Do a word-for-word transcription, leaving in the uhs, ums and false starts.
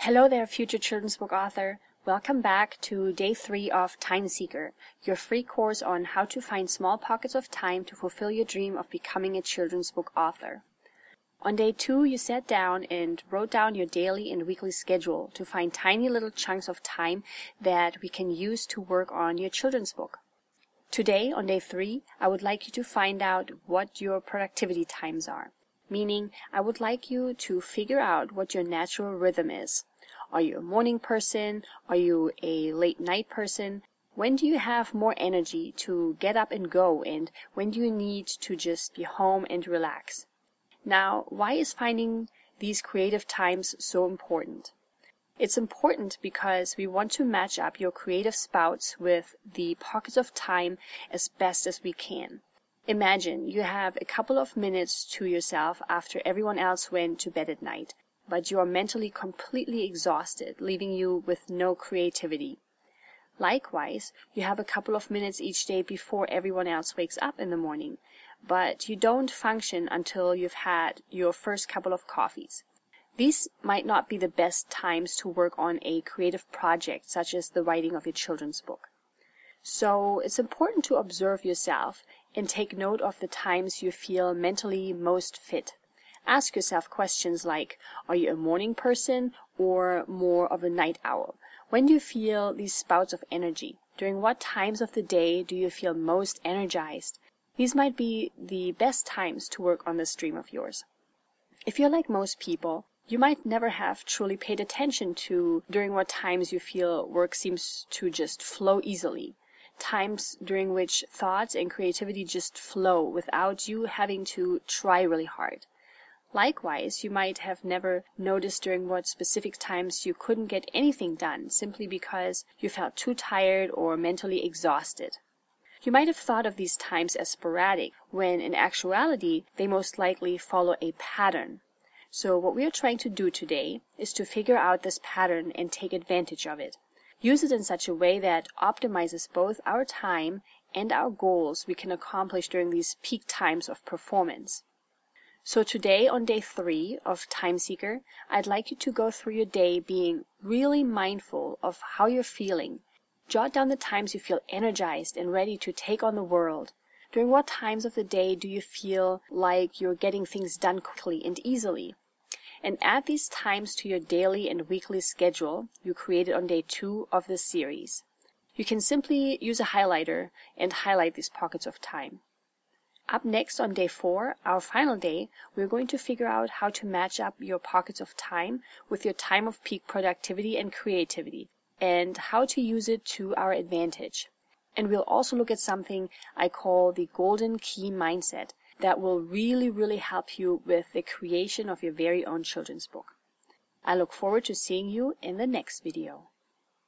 Hello there, future children's book author. Welcome back to day three of Time Seeker, your free course on how to find small pockets of time to fulfill your dream of becoming a children's book author. On day two, you sat down and wrote down your daily and weekly schedule to find tiny little chunks of time that we can use to work on your children's book. Today, on day three, I would like you to find out what your productivity times are. Meaning, I would like you to figure out what your natural rhythm is. Are you a morning person? Are you a late night person? When do you have more energy to get up and go, and when do you need to just be home and relax? Now, why is finding these creative times so important? It's important because we want to match up your creative spouts with the pockets of time as best as we can. Imagine you have a couple of minutes to yourself after everyone else went to bed at night, but you are mentally completely exhausted, leaving you with no creativity. Likewise, you have a couple of minutes each day before everyone else wakes up in the morning, but you don't function until you've had your first couple of coffees. These might not be the best times to work on a creative project, such as the writing of your children's book. So it's important to observe yourself and take note of the times you feel mentally most fit. Ask yourself questions like, are you a morning person or more of a night owl? When do you feel these spouts of energy? During what times of the day do you feel most energized? These might be the best times to work on this dream of yours. If you're like most people, you might never have truly paid attention to during what times you feel work seems to just flow easily. Times during which thoughts and creativity just flow without you having to try really hard. Likewise, you might have never noticed during what specific times you couldn't get anything done simply because you felt too tired or mentally exhausted. You might have thought of these times as sporadic, when in actuality they most likely follow a pattern. So what we are trying to do today is to figure out this pattern and take advantage of it. Use it in such a way that optimizes both our time and our goals we can accomplish during these peak times of performance. So today, on day three of Time Seeker, I'd like you to go through your day being really mindful of how you're feeling. Jot down the times you feel energized and ready to take on the world. During what times of the day do you feel like you're getting things done quickly and easily? And add these times to your daily and weekly schedule you created on day two of this series. You can simply use a highlighter and highlight these pockets of time. Up next on day four, our final day, we're going to figure out how to match up your pockets of time with your time of peak productivity and creativity, and how to use it to our advantage. And we'll also look at something I call the golden key mindset that will really, really help you with the creation of your very own children's book. I look forward to seeing you in the next video.